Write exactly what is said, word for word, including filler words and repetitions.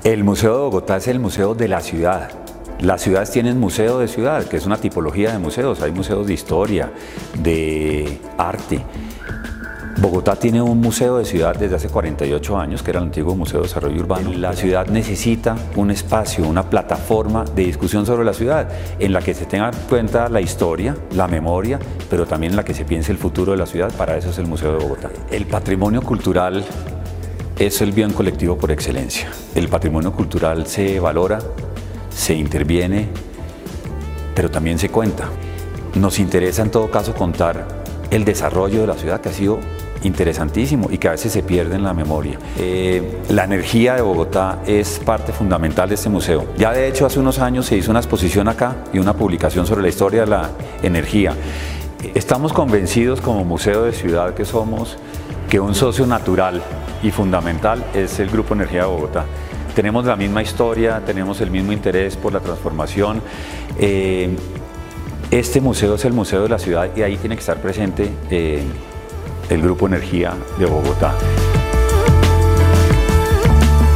El Museo de Bogotá es el museo de la ciudad. Las ciudades tienen museo de ciudad, que es una tipología de museos. Hay museos de historia, de arte. Bogotá tiene un museo de ciudad desde hace cuarenta y ocho años, que era el antiguo Museo de Desarrollo Urbano. La ciudad necesita un espacio, una plataforma de discusión sobre la ciudad, en la que se tenga en cuenta la historia, la memoria, pero también en la que se piense el futuro de la ciudad. Para eso es el Museo de Bogotá. El patrimonio cultural es el bien colectivo por excelencia. El patrimonio cultural se valora, se interviene, pero también se cuenta. Nos interesa en todo caso contar el desarrollo de la ciudad, que ha sido interesantísimo y que a veces se pierde en la memoria. Eh, la energía de Bogotá es parte fundamental de este museo. Ya de hecho hace unos años se hizo una exposición acá y una publicación sobre la historia de la energía. Estamos convencidos como museo de ciudad que somos, que un socio natural y fundamental es el Grupo Energía de Bogotá. Tenemos la misma historia, tenemos el mismo interés por la transformación. Eh, este museo es el museo de la ciudad y ahí tiene que estar presente eh, el Grupo Energía de Bogotá.